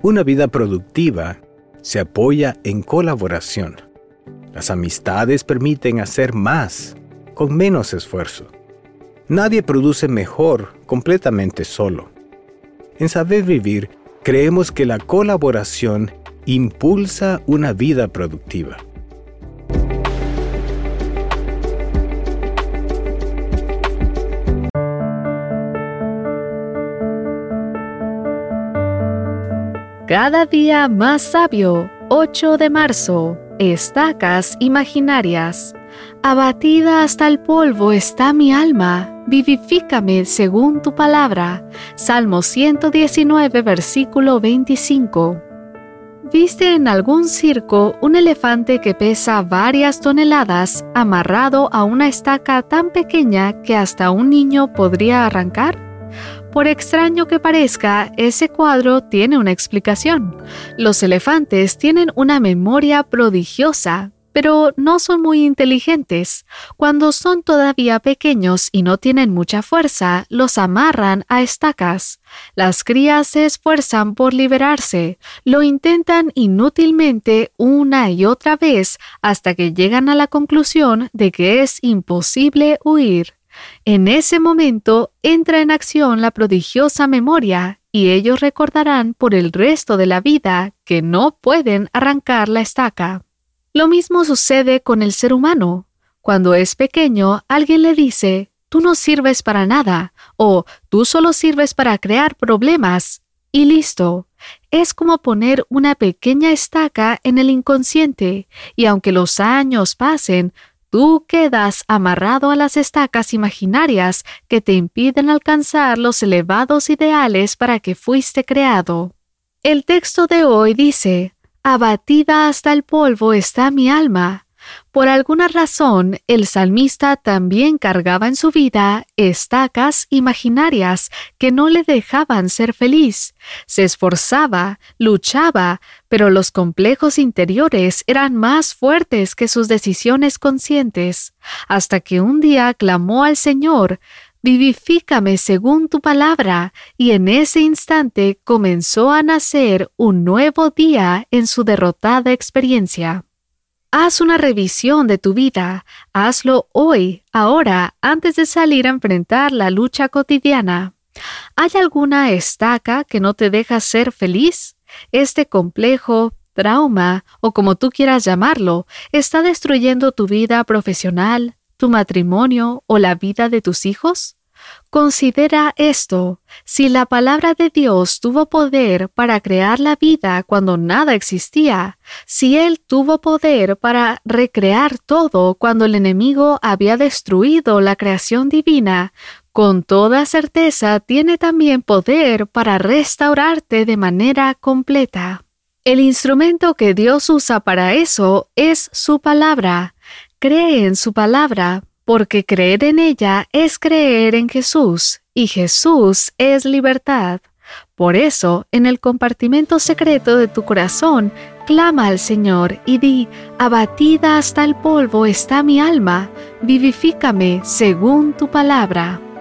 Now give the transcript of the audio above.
Una vida productiva se apoya en colaboración. Las amistades permiten hacer más con menos esfuerzo. Nadie produce mejor completamente solo. En Saber Vivir, creemos que la colaboración impulsa una vida productiva. Cada día más sabio, 8 de marzo, estacas imaginarias. Abatida hasta el polvo está mi alma, vivifícame según tu palabra. Salmo 119, versículo 25. ¿Viste en algún circo un elefante que pesa varias toneladas amarrado a una estaca tan pequeña que hasta un niño podría arrancar? Por extraño que parezca, ese cuadro tiene una explicación. Los elefantes tienen una memoria prodigiosa, pero no son muy inteligentes. Cuando son todavía pequeños y no tienen mucha fuerza, los amarran a estacas. Las crías se esfuerzan por liberarse, lo intentan inútilmente una y otra vez hasta que llegan a la conclusión de que es imposible huir. En ese momento entra en acción la prodigiosa memoria y ellos recordarán por el resto de la vida que no pueden arrancar la estaca. Lo mismo sucede con el ser humano. Cuando es pequeño, alguien le dice, «Tú no sirves para nada» o «Tú solo sirves para crear problemas» y listo. Es como poner una pequeña estaca en el inconsciente y aunque los años pasen, tú quedas amarrado a las estacas imaginarias que te impiden alcanzar los elevados ideales para que fuiste creado. El texto de hoy dice, «Abatida hasta el polvo está mi alma». Por alguna razón, el salmista también cargaba en su vida estacas imaginarias que no le dejaban ser feliz. Se esforzaba, luchaba, pero los complejos interiores eran más fuertes que sus decisiones conscientes, hasta que un día clamó al Señor, «Vivifícame según tu palabra», y en ese instante comenzó a nacer un nuevo día en su derrotada experiencia. Haz una revisión de tu vida. Hazlo hoy, ahora, antes de salir a enfrentar la lucha cotidiana. ¿Hay alguna estaca que no te deja ser feliz? Este complejo, trauma, o como tú quieras llamarlo, está destruyendo tu vida profesional, tu matrimonio o la vida de tus hijos. Considera esto. Si la palabra de Dios tuvo poder para crear la vida cuando nada existía, si Él tuvo poder para recrear todo cuando el enemigo había destruido la creación divina, con toda certeza tiene también poder para restaurarte de manera completa. El instrumento que Dios usa para eso es su palabra. Cree en su palabra, porque creer en ella es creer en Jesús, y Jesús es libertad. Por eso, en el compartimento secreto de tu corazón, clama al Señor y di, «Abatida hasta el polvo está mi alma, vivifícame según tu palabra».